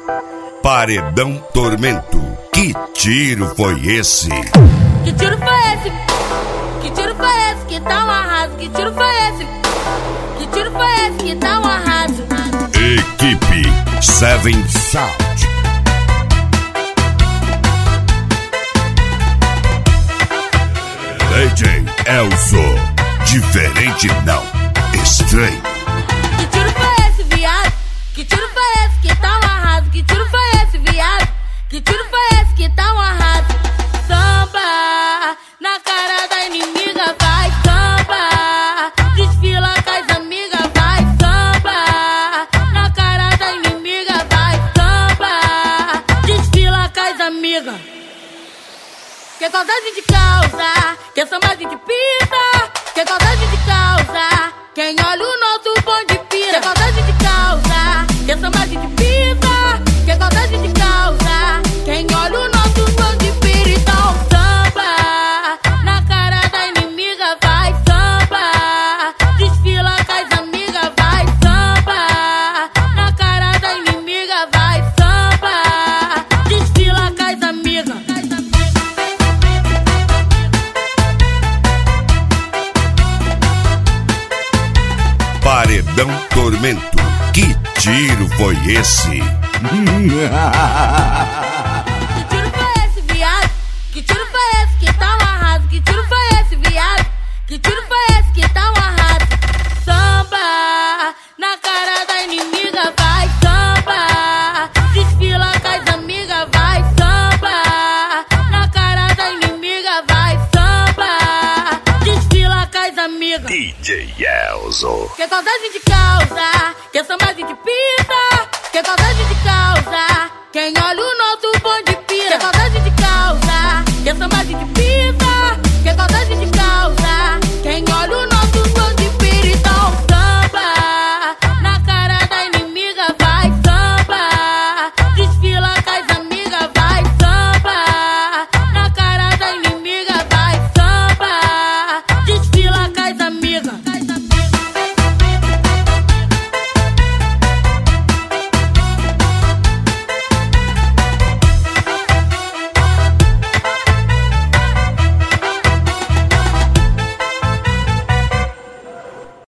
Paredão Tormento. Que tiro foi esse? Que tiro foi esse? Que tiro foi esse? Que tá um arraso. Que tiro foi esse? Que tiro foi esse? Que tá um arraso. Equipe Seven Sound. DJ Elzo. Diferente não, estranho. Que tiro foi esse, viado? Que tiro foi esse? Que tá um arraso. Que tiro foi esse, viado? Que tiro foi esse? Que tá um arraso. Samba na cara da inimiga, vai samba. Desfila com as amigas, vai samba. Na cara da inimiga, vai samba. Desfila com as amigas. Que saudade de causa, que samba de pisa. Que saudade de causa, quem olha o nosso bonde pira. Que saudade de causa, que samba de pisa. Que saudade de causa, quem olha o nosso bonde pira. Então samba na cara da inimiga, vai samba. Desfila com as amigas, vai samba. Na cara da inimiga, vai samba. Desfila com as amigas. Paredão Tormento. Que tiro foi esse?